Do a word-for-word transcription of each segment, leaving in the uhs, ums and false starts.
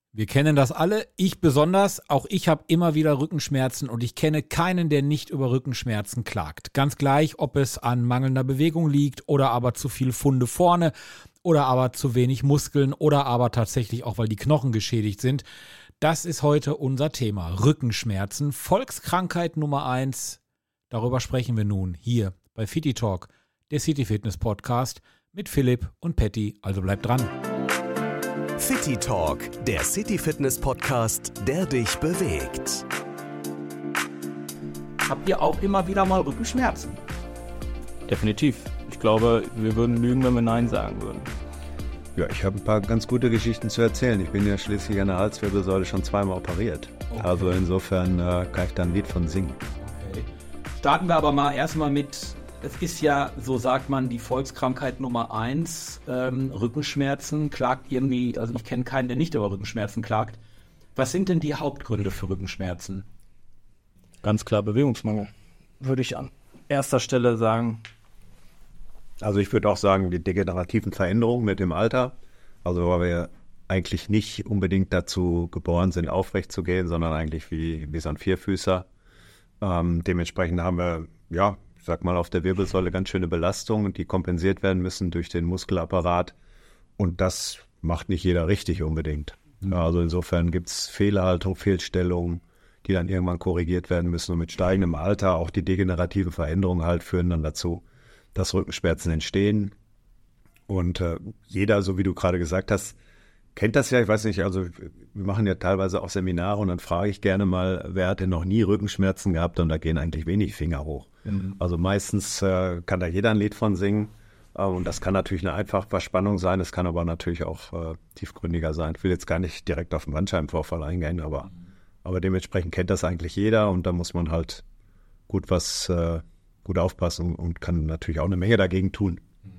Wir kennen das alle, ich besonders. Auch ich habe immer wieder Rückenschmerzen und ich kenne keinen, der nicht über Rückenschmerzen klagt. Ganz gleich, ob es an mangelnder Bewegung liegt oder aber zu viel Funde vorne oder aber zu wenig Muskeln oder aber tatsächlich auch, weil die Knochen geschädigt sind. Das ist heute unser Thema. Rückenschmerzen, Volkskrankheit Nummer eins. Darüber sprechen wir nun hier bei Fitti Talk, der City Fitness Podcast mit Philipp und Patty. Also bleibt dran. Fitti Talk, der City Fitness Podcast, der dich bewegt. Habt ihr auch immer wieder mal Rückenschmerzen? Definitiv. Ich glaube, wir würden lügen, wenn wir Nein sagen würden. Ja, ich habe ein paar ganz gute Geschichten zu erzählen. Ich bin ja schließlich an der Halswirbelsäule schon zweimal operiert. Okay. Also insofern äh, kann ich da ein Lied von singen. Okay. Starten wir aber mal erstmal mit, es ist ja, so sagt man, die Volkskrankheit Nummer eins, ähm, Rückenschmerzen, klagt irgendwie, also ich kenne keinen, der nicht über Rückenschmerzen klagt. Was sind denn die Hauptgründe für Rückenschmerzen? Ganz klar Bewegungsmangel, würde ich an erster Stelle sagen. Also ich würde auch sagen, die degenerativen Veränderungen mit dem Alter, also weil wir eigentlich nicht unbedingt dazu geboren sind, aufrecht zu gehen, sondern eigentlich wie, wie so ein Vierfüßer. Ähm, dementsprechend haben wir, ja, ich sag mal, auf der Wirbelsäule ganz schöne Belastungen, die kompensiert werden müssen durch den Muskelapparat. Und das macht nicht jeder richtig unbedingt. Mhm. Also insofern gibt es Fehlhaltung, Fehlstellungen, die dann irgendwann korrigiert werden müssen. Und mit steigendem Alter auch die degenerativen Veränderungen halt führen dann dazu, dass Rückenschmerzen entstehen. Und äh, jeder, so wie du gerade gesagt hast, kennt das ja. Ich weiß nicht, also wir machen ja teilweise auch Seminare und dann frage ich gerne mal, wer hat denn noch nie Rückenschmerzen gehabt? Und da gehen eigentlich wenig Finger hoch. Mhm. Also meistens äh, kann da jeder ein Lied von singen. Äh, und das kann natürlich eine einfache Verspannung sein. Es kann aber natürlich auch äh, tiefgründiger sein. Ich will jetzt gar nicht direkt auf den Bandscheibenvorfall eingehen, aber, mhm. aber dementsprechend kennt das eigentlich jeder. Und da muss man halt gut was... Äh, gut aufpassen und kann natürlich auch eine Menge dagegen tun.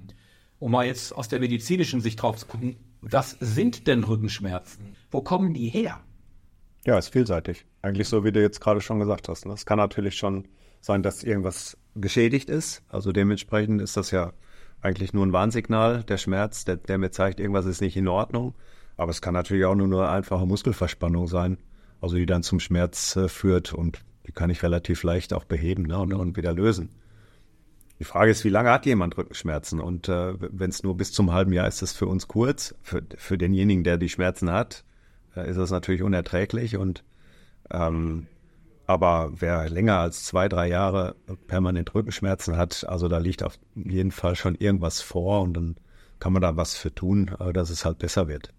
Um mal jetzt aus der medizinischen Sicht drauf zu gucken, was sind denn Rückenschmerzen? Wo kommen die her? Ja, ist vielseitig. Eigentlich so, wie du jetzt gerade schon gesagt hast. Es kann natürlich schon sein, dass irgendwas geschädigt ist. Also dementsprechend ist das ja eigentlich nur ein Warnsignal, der Schmerz, der, der mir zeigt, irgendwas ist nicht in Ordnung. Aber es kann natürlich auch nur eine einfache Muskelverspannung sein, also die dann zum Schmerz äh, führt und die kann ich relativ leicht auch beheben, ne, und, und wieder lösen. Die Frage ist, wie lange hat jemand Rückenschmerzen? Und äh, wenn es nur bis zum halben Jahr ist, ist das für uns kurz. Für, für denjenigen, der die Schmerzen hat, äh, ist das natürlich unerträglich. Und ähm, aber wer länger als zwei, drei Jahre permanent Rückenschmerzen hat, also da liegt auf jeden Fall schon irgendwas vor und dann kann man da was für tun, äh, dass es halt besser wird.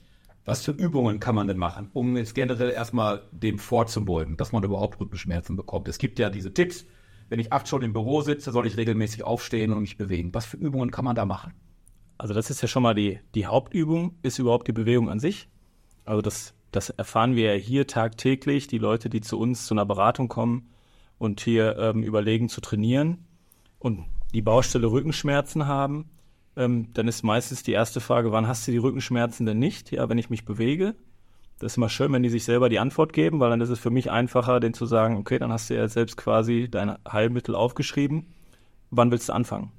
Was für Übungen kann man denn machen, um jetzt generell erstmal dem vorzubeugen, dass man überhaupt Rückenschmerzen bekommt? Es gibt ja diese Tipps, wenn ich acht Stunden im Büro sitze, soll ich regelmäßig aufstehen und mich bewegen. Was für Übungen kann man da machen? Also das ist ja schon mal die, die Hauptübung, ist überhaupt die Bewegung an sich. Also das, das erfahren wir ja hier tagtäglich, die Leute, die zu uns zu einer Beratung kommen und hier ähm, überlegen zu trainieren und die Baustelle Rückenschmerzen haben. Ähm, dann ist meistens die erste Frage, wann hast du die Rückenschmerzen denn nicht? Ja, wenn ich mich bewege. Das ist immer schön, wenn die sich selber die Antwort geben, weil dann ist es für mich einfacher, denen zu sagen, okay, dann hast du ja selbst quasi dein Heilmittel aufgeschrieben. Wann willst du anfangen?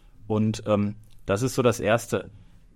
Und ähm, das ist so das Erste.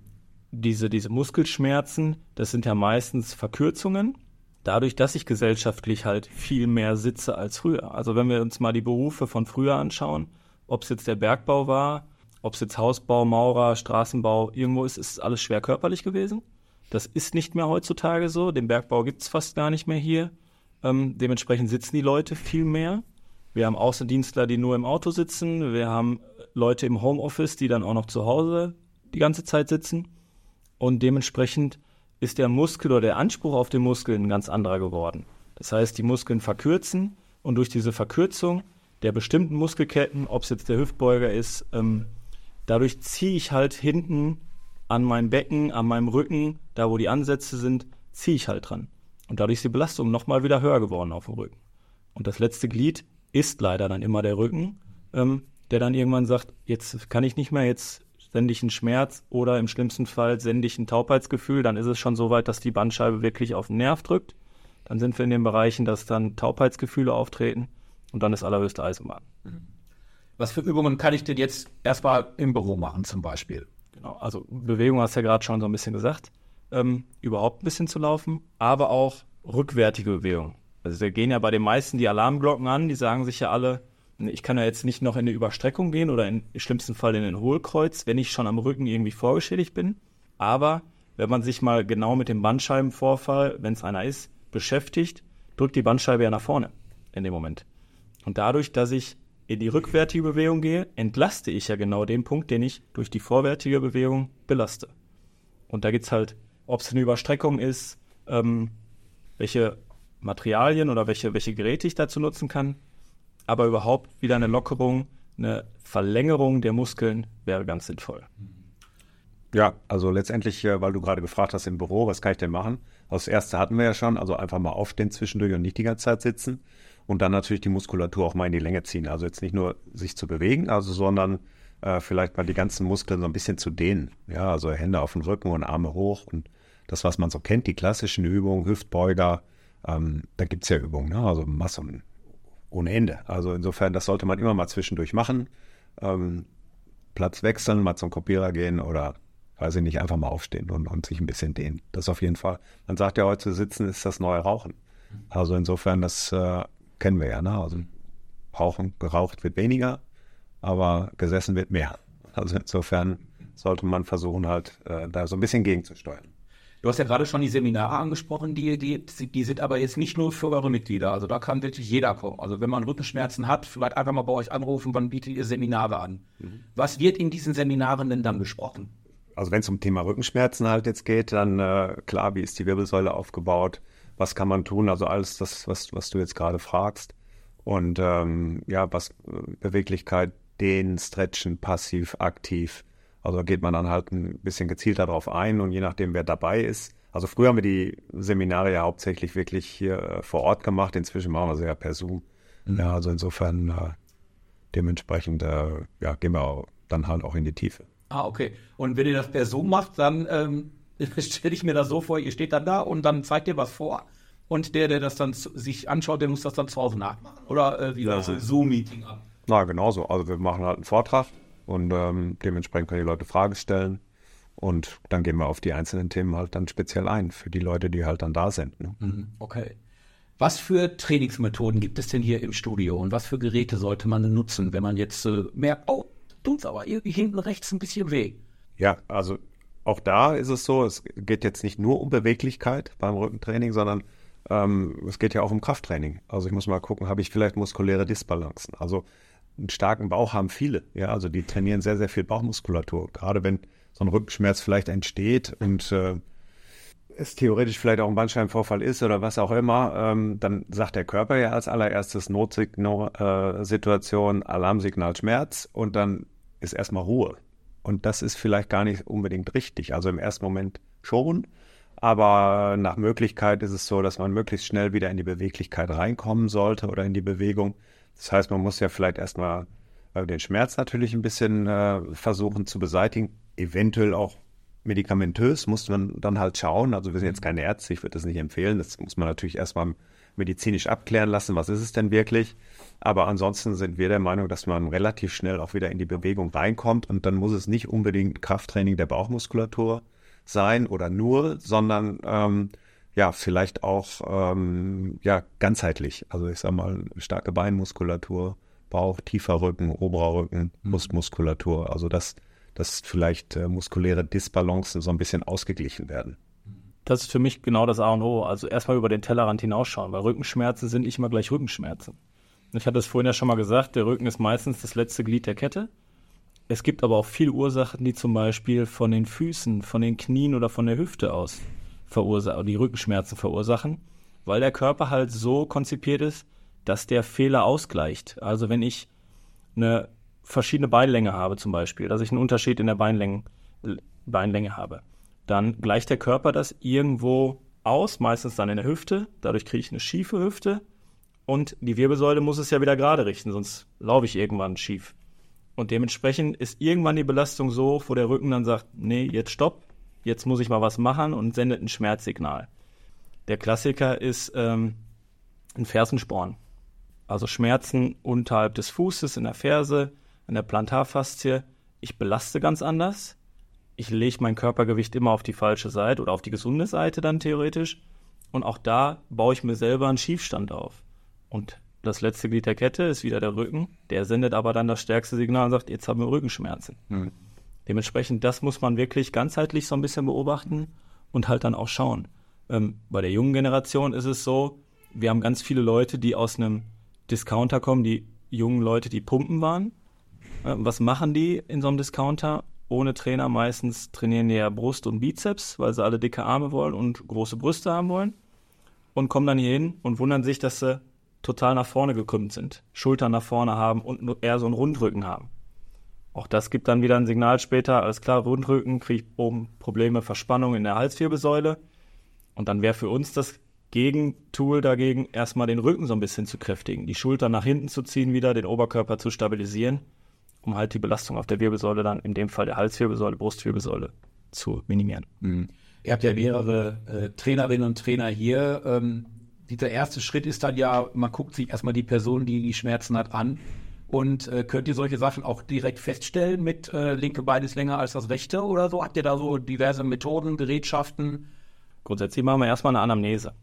Diese, diese Muskelschmerzen, das sind ja meistens Verkürzungen. Dadurch, dass ich gesellschaftlich halt viel mehr sitze als früher. Also wenn wir uns mal die Berufe von früher anschauen, ob es jetzt der Bergbau war, ob es jetzt Hausbau, Maurer, Straßenbau, irgendwo ist, ist alles schwer körperlich gewesen. Das ist nicht mehr heutzutage so. Den Bergbau gibt es fast gar nicht mehr hier. Ähm, dementsprechend sitzen die Leute viel mehr. Wir haben Außendienstler, die nur im Auto sitzen. Wir haben Leute im Homeoffice, die dann auch noch zu Hause die ganze Zeit sitzen. Und dementsprechend ist der Muskel oder der Anspruch auf den Muskeln ein ganz anderer geworden. Das heißt, die Muskeln verkürzen und durch diese Verkürzung der bestimmten Muskelketten, ob es jetzt der Hüftbeuger ist, ähm, dadurch ziehe ich halt hinten an meinem Becken, an meinem Rücken, da wo die Ansätze sind, ziehe ich halt dran. Und dadurch ist die Belastung nochmal wieder höher geworden auf dem Rücken. Und das letzte Glied ist leider dann immer der Rücken, ähm, der dann irgendwann sagt, jetzt kann ich nicht mehr, jetzt sende ich einen Schmerz oder im schlimmsten Fall sende ich ein Taubheitsgefühl. Dann ist es schon so weit, dass die Bandscheibe wirklich auf den Nerv drückt. Dann sind wir in den Bereichen, dass dann Taubheitsgefühle auftreten und dann ist allerhöchste Eisenbahn. Mhm. Was für Übungen kann ich denn jetzt erstmal im Büro machen zum Beispiel? Genau, also Bewegung hast du ja gerade schon so ein bisschen gesagt. ähm, überhaupt ein bisschen zu laufen, aber auch rückwärtige Bewegung. Also da gehen ja bei den meisten die Alarmglocken an, die sagen sich ja alle, ich kann ja jetzt nicht noch in eine Überstreckung gehen oder im schlimmsten Fall in ein Hohlkreuz, wenn ich schon am Rücken irgendwie vorgeschädigt bin. Aber wenn man sich mal genau mit dem Bandscheibenvorfall, wenn es einer ist, beschäftigt, drückt die Bandscheibe ja nach vorne in dem Moment. Und dadurch, dass ich in die rückwärtige Bewegung gehe, entlaste ich ja genau den Punkt, den ich durch die vorwärtige Bewegung belaste. Und da gibt es halt, ob es eine Überstreckung ist, ähm, welche Materialien oder welche, welche Geräte ich dazu nutzen kann, aber überhaupt wieder eine Lockerung, eine Verlängerung der Muskeln wäre ganz sinnvoll. Ja, also letztendlich, weil du gerade gefragt hast im Büro, was kann ich denn machen? Also das erste hatten wir ja schon, also einfach mal aufstehen zwischendurch und nicht die ganze Zeit sitzen und dann natürlich die Muskulatur auch mal in die Länge ziehen. Also jetzt nicht nur sich zu bewegen, also sondern äh, vielleicht mal die ganzen Muskeln so ein bisschen zu dehnen. Ja, also Hände auf den Rücken und Arme hoch und das, was man so kennt, die klassischen Übungen, Hüftbeuger, ähm, da gibt's ja Übungen, ne? Also Massen ohne Ende. Also insofern, das sollte man immer mal zwischendurch machen. Ähm, Platz wechseln, mal zum Kopierer gehen oder, weiß ich nicht, einfach mal aufstehen und, und sich ein bisschen dehnen. Das auf jeden Fall. Man sagt ja heute, sitzen ist das neue Rauchen. Also insofern, das äh, kennen wir ja. Ne? Also Rauchen, geraucht wird weniger, aber gesessen wird mehr. Also insofern sollte man versuchen, halt äh, da so ein bisschen gegenzusteuern. Du hast ja gerade schon die Seminare angesprochen, die, die, die sind aber jetzt nicht nur für eure Mitglieder. Also da kann wirklich jeder kommen. Also wenn man Rückenschmerzen hat, vielleicht einfach mal bei euch anrufen, wann bietet ihr Seminare an? Mhm. Was wird in diesen Seminaren denn dann besprochen? Also wenn es um Thema Rückenschmerzen halt jetzt geht, dann äh, klar, wie ist die Wirbelsäule aufgebaut? Was kann man tun? Also alles das, was, was du jetzt gerade fragst. Und ähm, ja, was Beweglichkeit, Dehnen, Stretchen, passiv, aktiv. Also da geht man dann halt ein bisschen gezielter drauf ein und je nachdem, wer dabei ist. Also früher haben wir die Seminare ja hauptsächlich wirklich hier äh, vor Ort gemacht. Inzwischen machen wir sie ja per Zoom. Mhm. Ja, also insofern äh, dementsprechend äh, ja, gehen wir auch, dann halt auch in die Tiefe. Ah, okay. Und wenn ihr das per Zoom macht, dann ähm, stelle ich mir das so vor, ihr steht dann da und dann zeigt ihr was vor. Und der, der das dann zu, sich anschaut, der muss das dann zu Hause nachmachen. Oder äh, wie läuft so ein Zoom-Meeting ab? Na, genauso. Also wir machen halt einen Vortrag. Und ähm, dementsprechend können die Leute Fragen stellen und dann gehen wir auf die einzelnen Themen halt dann speziell ein, für die Leute, die halt dann da sind. Ne? Okay. Was für Trainingsmethoden gibt es denn hier im Studio und was für Geräte sollte man nutzen, wenn man jetzt äh, merkt, oh, tut's aber irgendwie hinten rechts ein bisschen weh? Ja, also auch da ist es so, es geht jetzt nicht nur um Beweglichkeit beim Rückentraining, sondern ähm, es geht ja auch um Krafttraining. Also ich muss mal gucken, habe ich vielleicht muskuläre Disbalancen? Also einen starken Bauch haben viele, ja, also die trainieren sehr, sehr viel Bauchmuskulatur. Gerade wenn so ein Rückenschmerz vielleicht entsteht und äh, es theoretisch vielleicht auch ein Bandscheibenvorfall ist oder was auch immer, ähm, dann sagt der Körper ja als allererstes Notsignal-Situation, äh, Alarmsignal Schmerz und dann ist erstmal Ruhe. Und das ist vielleicht gar nicht unbedingt richtig. Also im ersten Moment schon, aber nach Möglichkeit ist es so, dass man möglichst schnell wieder in die Beweglichkeit reinkommen sollte oder in die Bewegung. Das heißt, man muss ja vielleicht erstmal äh, den Schmerz natürlich ein bisschen äh, versuchen zu beseitigen. Eventuell auch medikamentös muss man dann halt schauen. Also wir sind jetzt keine Ärzte, ich würde das nicht empfehlen. Das muss man natürlich erstmal medizinisch abklären lassen. Was ist es denn wirklich? Aber ansonsten sind wir der Meinung, dass man relativ schnell auch wieder in die Bewegung reinkommt. Und dann muss es nicht unbedingt Krafttraining der Bauchmuskulatur sein oder nur, sondern ähm, ja, vielleicht auch ähm, ja, ganzheitlich. Also ich sag mal, starke Beinmuskulatur, Bauch, tiefer Rücken, oberer Rücken, Brustmuskulatur. Also dass, dass vielleicht äh, muskuläre Disbalancen so ein bisschen ausgeglichen werden. Das ist für mich genau das A und O. Also erstmal über den Tellerrand hinausschauen, weil Rückenschmerzen sind nicht immer gleich Rückenschmerzen. Ich hatte es vorhin ja schon mal gesagt, der Rücken ist meistens das letzte Glied der Kette. Es gibt aber auch viele Ursachen, die zum Beispiel von den Füßen, von den Knien oder von der Hüfte aus verursachen, die Rückenschmerzen verursachen, weil der Körper halt so konzipiert ist, dass der Fehler ausgleicht. Also wenn ich eine verschiedene Beinlänge habe zum Beispiel, dass ich einen Unterschied in der Beinlänge, Beinlänge habe, dann gleicht der Körper das irgendwo aus, meistens dann in der Hüfte, dadurch kriege ich eine schiefe Hüfte und die Wirbelsäule muss es ja wieder gerade richten, sonst laufe ich irgendwann schief. Und dementsprechend ist irgendwann die Belastung so hoch, wo der Rücken dann sagt, nee, jetzt stopp, jetzt muss ich mal was machen und sendet ein Schmerzsignal. Der Klassiker ist ähm, ein Fersensporn. Also Schmerzen unterhalb des Fußes, in der Ferse, in der Plantarfaszie. Ich belaste ganz anders ich lege mein Körpergewicht immer auf die falsche Seite oder auf die gesunde Seite dann theoretisch. Und auch da baue ich mir selber einen Schiefstand auf. Und das letzte Glied der Kette ist wieder der Rücken. Der sendet aber dann das stärkste Signal und sagt, jetzt haben wir Rückenschmerzen. Mhm. Dementsprechend, das muss man wirklich ganzheitlich so ein bisschen beobachten und halt dann auch schauen. Ähm, bei der jungen Generation ist es so, wir haben ganz viele Leute, die aus einem Discounter kommen, die jungen Leute, die pumpen waren. Äh, was machen die in so einem Discounter? Ohne Trainer meistens trainieren die ja Brust und Bizeps, weil sie alle dicke Arme wollen und große Brüste haben wollen. Und kommen dann hier hin und wundern sich, dass sie total nach vorne gekrümmt sind, Schultern nach vorne haben und eher so einen Rundrücken haben. Auch das gibt dann wieder ein Signal später, alles klar, Rundrücken, kriege ich oben Probleme, Verspannung in der Halswirbelsäule. Und dann wäre für uns das Gegentool dagegen, erstmal den Rücken so ein bisschen zu kräftigen, die Schultern nach hinten zu ziehen wieder, den Oberkörper zu stabilisieren, um halt die Belastung auf der Wirbelsäule dann, in dem Fall der Halswirbelsäule, Brustwirbelsäule, zu minimieren. Mhm. Ihr habt ja mehrere äh, Trainerinnen und Trainer hier. Ähm, dieser erste Schritt ist dann ja, man guckt sich erstmal die Person, die die Schmerzen hat, an. Und äh, könnt ihr solche Sachen auch direkt feststellen mit äh, linke Bein ist länger als das rechte oder so? Habt ihr da so diverse Methoden, Gerätschaften? Grundsätzlich machen wir erstmal eine Anamnese.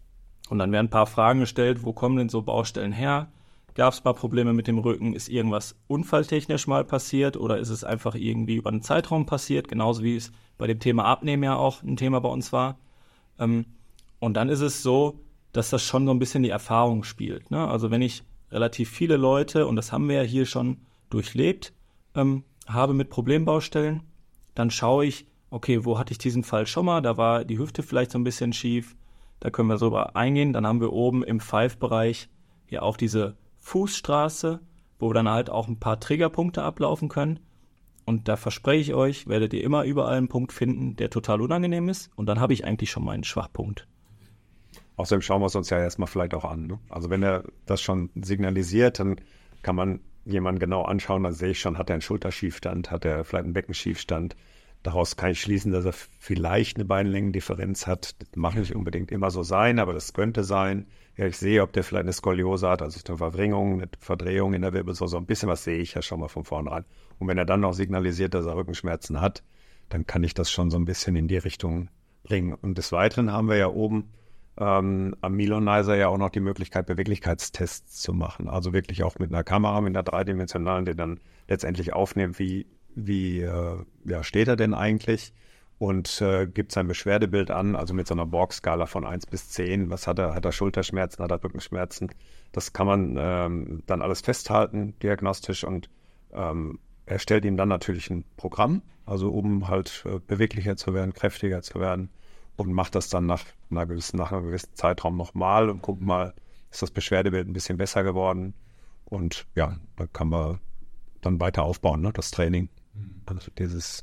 Und dann werden ein paar Fragen gestellt, wo kommen denn so Baustellen her? Gab es mal Probleme mit dem Rücken? Ist irgendwas unfalltechnisch mal passiert oder ist es einfach irgendwie über einen Zeitraum passiert? Genauso wie es bei dem Thema Abnehmen ja auch ein Thema bei uns war. Ähm, und dann ist es so, dass das schon so ein bisschen die Erfahrung spielt. Ne? Also wenn ich relativ viele Leute, und das haben wir ja hier schon durchlebt, ähm, habe mit Problembaustellen, dann schaue ich, okay, wo hatte ich diesen Fall schon mal? Da war die Hüfte vielleicht so ein bisschen schief. Da können wir so eingehen. Dann haben wir oben im Five-Bereich hier auch diese Fußstraße, wo wir dann halt auch ein paar Triggerpunkte ablaufen können. Und da verspreche ich euch, werdet ihr immer überall einen Punkt finden, der total unangenehm ist. Und dann habe ich eigentlich schon meinen Schwachpunkt. Außerdem schauen wir es uns ja erstmal vielleicht auch an. Ne? Also wenn er das schon signalisiert, dann kann man jemanden genau anschauen, dann sehe ich schon, hat er einen Schulterschiefstand, hat er vielleicht einen Beckenschiefstand. Daraus kann ich schließen, dass er vielleicht eine Beinlängendifferenz hat. Das mag nicht unbedingt immer so sein, aber das könnte sein. Ja, ich sehe, ob der vielleicht eine Skoliose hat, also eine Verwringung, eine Verdrehung in der Wirbelsäule. So ein bisschen was sehe ich ja schon mal von vornherein. Und wenn er dann noch signalisiert, dass er Rückenschmerzen hat, dann kann ich das schon so ein bisschen in die Richtung bringen. Und des Weiteren haben wir ja oben ähm, am Milonizer ja auch noch die Möglichkeit, Beweglichkeitstests zu machen. Also wirklich auch mit einer Kamera, mit einer dreidimensionalen, die dann letztendlich aufnimmt, wie Wie äh, ja, steht er denn eigentlich und äh, gibt sein Beschwerdebild an, also mit so einer Borg-Skala von eins bis zehn. Was hat er? Hat er Schulterschmerzen? Hat er Rückenschmerzen? Das kann man ähm, dann alles festhalten, diagnostisch, und ähm, er stellt ihm dann natürlich ein Programm, also um halt äh, beweglicher zu werden, kräftiger zu werden, und macht das dann nach, einer gewissen, nach einem gewissen Zeitraum nochmal und guckt mal, ist das Beschwerdebild ein bisschen besser geworden, und ja, da kann man dann weiter aufbauen, ne, das Training. Also dieses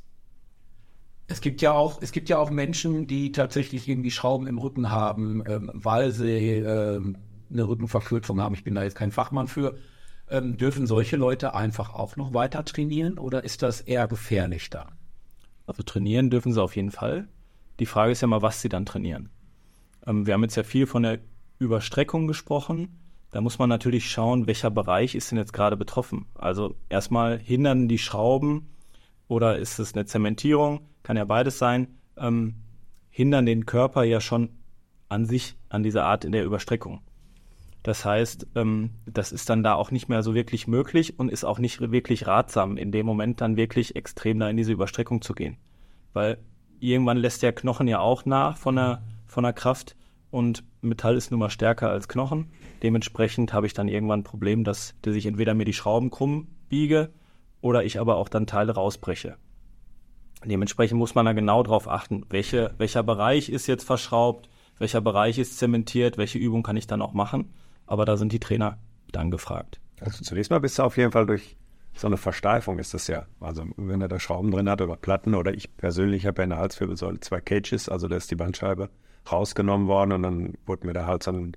Es gibt ja auch, es gibt ja auch Menschen, die tatsächlich irgendwie Schrauben im Rücken haben, ähm, weil sie ähm, eine Rückenverkürzung haben. Ich bin da jetzt kein Fachmann für. Ähm, dürfen solche Leute einfach auch noch weiter trainieren oder ist das eher gefährlich da? Also trainieren dürfen sie auf jeden Fall. Die Frage ist ja mal, was sie dann trainieren. Ähm, wir haben jetzt ja viel von der Überstreckung gesprochen. Da muss man natürlich schauen, welcher Bereich ist denn jetzt gerade betroffen. Also erstmal hindern die Schrauben oder ist es eine Zementierung, kann ja beides sein, ähm, hindern den Körper ja schon an sich, an dieser Art in der Überstreckung. Das heißt, ähm, das ist dann da auch nicht mehr so wirklich möglich und ist auch nicht wirklich ratsam, in dem Moment dann wirklich extrem da in diese Überstreckung zu gehen. Weil irgendwann lässt der Knochen ja auch nach von der, von der Kraft, und Metall ist nun mal stärker als Knochen. Dementsprechend habe ich dann irgendwann ein Problem, dass, dass ich entweder mir die Schrauben krumm biege oder ich aber auch dann Teile rausbreche. Dementsprechend muss man da genau drauf achten, welche, welcher Bereich ist jetzt verschraubt, welcher Bereich ist zementiert, welche Übung kann ich dann auch machen. Aber da sind die Trainer dann gefragt. Also zunächst mal bist du auf jeden Fall durch so eine Versteifung, ist das ja. Also wenn er da Schrauben drin hat oder Platten, oder ich persönlich habe ja in der Halswirbelsäule zwei Cages, also da ist die Bandscheibe rausgenommen worden und dann wurde mir da halt so ein,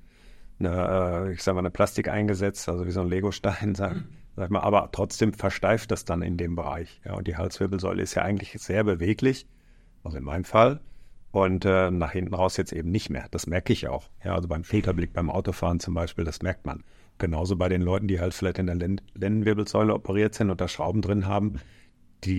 eine, ich sag mal, eine Plastik eingesetzt, also wie so ein Legostein, sag, sag ich mal, aber trotzdem versteift das dann in dem Bereich. Ja, und die Halswirbelsäule ist ja eigentlich sehr beweglich, also in meinem Fall, und äh, nach hinten raus jetzt eben nicht mehr. Das merke ich auch. Ja, also beim Filterblick, beim Autofahren zum Beispiel, das merkt man. Genauso bei den Leuten, die halt vielleicht in der Lendenwirbelsäule operiert sind und da Schrauben drin haben, die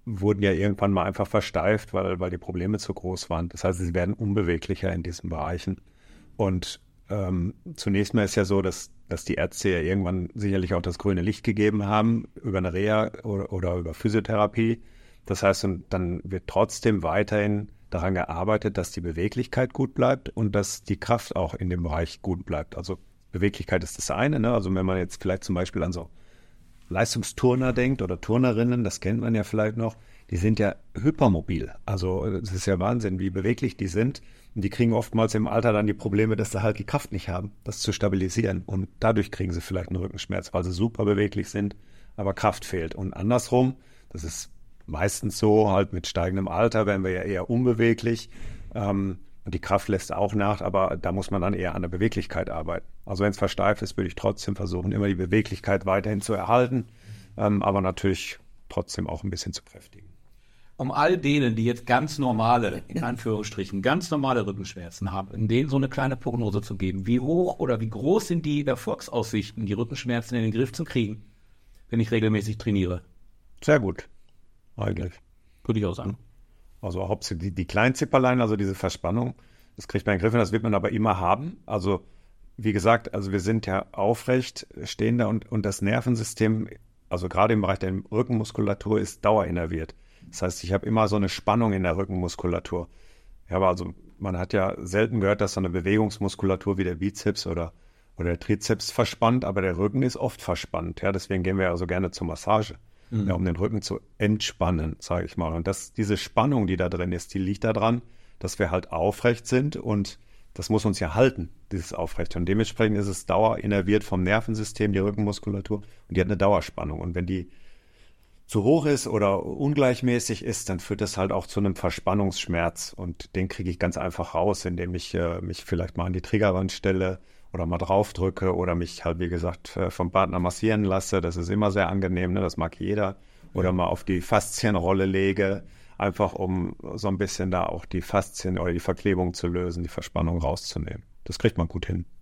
wurden ja irgendwann mal einfach versteift, weil, weil die Probleme zu groß waren. Das heißt, sie werden unbeweglicher in diesen Bereichen. Und ähm, zunächst mal ist ja so, dass, dass die Ärzte ja irgendwann sicherlich auch das grüne Licht gegeben haben über eine Reha oder, oder über Physiotherapie. Das heißt, und dann wird trotzdem weiterhin daran gearbeitet, dass die Beweglichkeit gut bleibt und dass die Kraft auch in dem Bereich gut bleibt. Also Beweglichkeit ist das eine, ne? Also wenn man jetzt vielleicht zum Beispiel an so Leistungsturner denkt oder Turnerinnen, das kennt man ja vielleicht noch, die sind ja hypermobil. Also es ist ja Wahnsinn, wie beweglich die sind. Und die kriegen oftmals im Alter dann die Probleme, dass sie halt die Kraft nicht haben, das zu stabilisieren. Und dadurch kriegen sie vielleicht einen Rückenschmerz, weil sie super beweglich sind, aber Kraft fehlt. Und andersrum, das ist meistens so, halt mit steigendem Alter werden wir ja eher unbeweglich. Ähm, und die Kraft lässt auch nach, aber da muss man dann eher an der Beweglichkeit arbeiten. Also wenn es versteift ist, würde ich trotzdem versuchen, immer die Beweglichkeit weiterhin zu erhalten, ähm, aber natürlich trotzdem auch ein bisschen zu kräftigen. Um all denen, die jetzt ganz normale, in Anführungsstrichen, ganz normale Rückenschmerzen haben, denen so eine kleine Prognose zu geben, wie hoch oder wie groß sind die Erfolgsaussichten, die Rückenschmerzen in den Griff zu kriegen, wenn ich regelmäßig trainiere? Sehr gut, eigentlich. Würde ich auch sagen. Also hauptsächlich die, die Kleinzipperlein, also diese Verspannung, das kriegt man in den Griff, das wird man aber immer haben. Also wie gesagt, also wir sind ja aufrecht stehender und, und das Nervensystem, also gerade im Bereich der Rückenmuskulatur, ist dauerinnerviert. Das heißt, ich habe immer so eine Spannung in der Rückenmuskulatur. Ja, aber also man hat ja selten gehört, dass so eine Bewegungsmuskulatur wie der Bizeps oder, oder der Trizeps verspannt, aber der Rücken ist oft verspannt. Ja, deswegen gehen wir ja so gerne zur Massage. Ja, um den Rücken zu entspannen, sage ich mal. Und das, diese Spannung, die da drin ist, die liegt daran, dass wir halt aufrecht sind und das muss uns ja halten, dieses Aufrechte. Und dementsprechend ist es dauerinnerviert vom Nervensystem, die Rückenmuskulatur, und die hat eine Dauerspannung. Und wenn die zu hoch ist oder ungleichmäßig ist, dann führt das halt auch zu einem Verspannungsschmerz. Und den kriege ich ganz einfach raus, indem ich äh, mich vielleicht mal an die Triggerwand stelle oder mal draufdrücke oder mich halt, wie gesagt, vom Partner massieren lasse. Das ist immer sehr angenehm, ne? Das mag jeder. Oder mal auf die Faszienrolle lege, einfach um so ein bisschen da auch die Faszien oder die Verklebung zu lösen, die Verspannung rauszunehmen. Das kriegt man gut hin.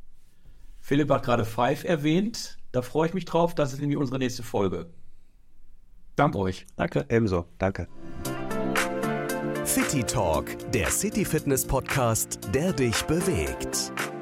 Philipp hat gerade Five erwähnt. Da freue ich mich drauf. Das ist nämlich unsere nächste Folge. Danke euch. Danke. Ebenso. Danke. City Talk, der City Fitness Podcast, der dich bewegt.